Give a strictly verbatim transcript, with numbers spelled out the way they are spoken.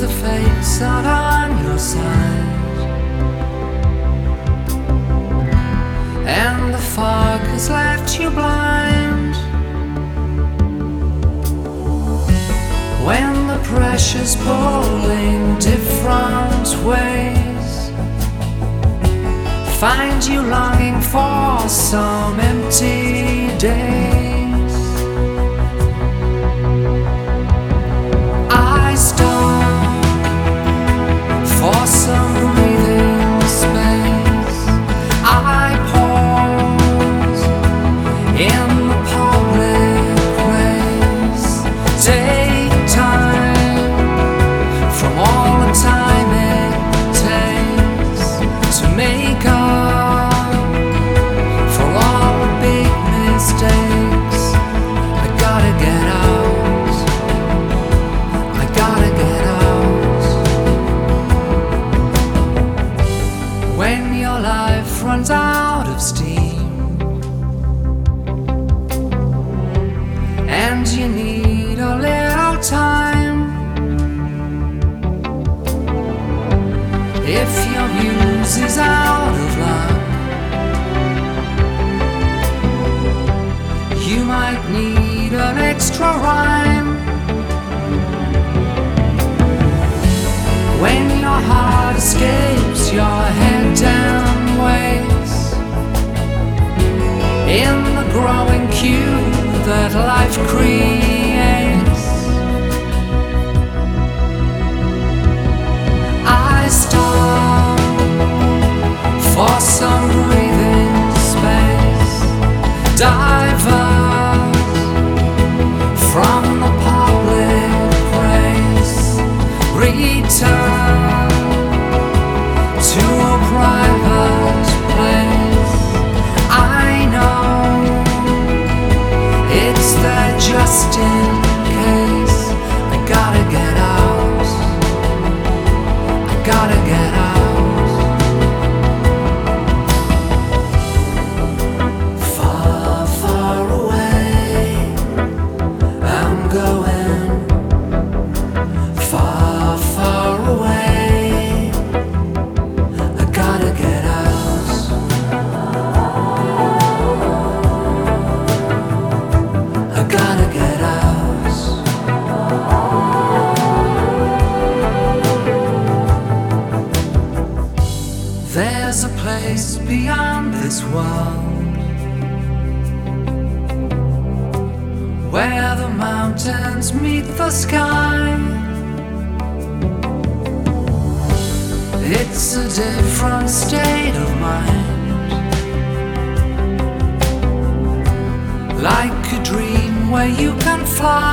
the fates not on your side, and the fog has left you blind. When the pressure's pulling different ways, find you longing for some empty days. I stop for some breathing space. I pause in the public place. Take time from all the time it takes to make up for all the big mistakes. I gotta get out, I gotta get out. When your life runs out of steam and you need a little time, if your muse is out of luck, you might need an extra rhyme. When your heart escapes your head down ways, in the growing queue that life creates, I stop for some breathing space. Divert from the public praise. Return to a private place. I know it's there just in case. I gotta get out, I gotta get out. Far, far away I'm going. Far, far away I gotta get out. I gotta get out. There's a place beyond this world where the mountains meet the sky. It's a different state of mind, like a dream where you can fly.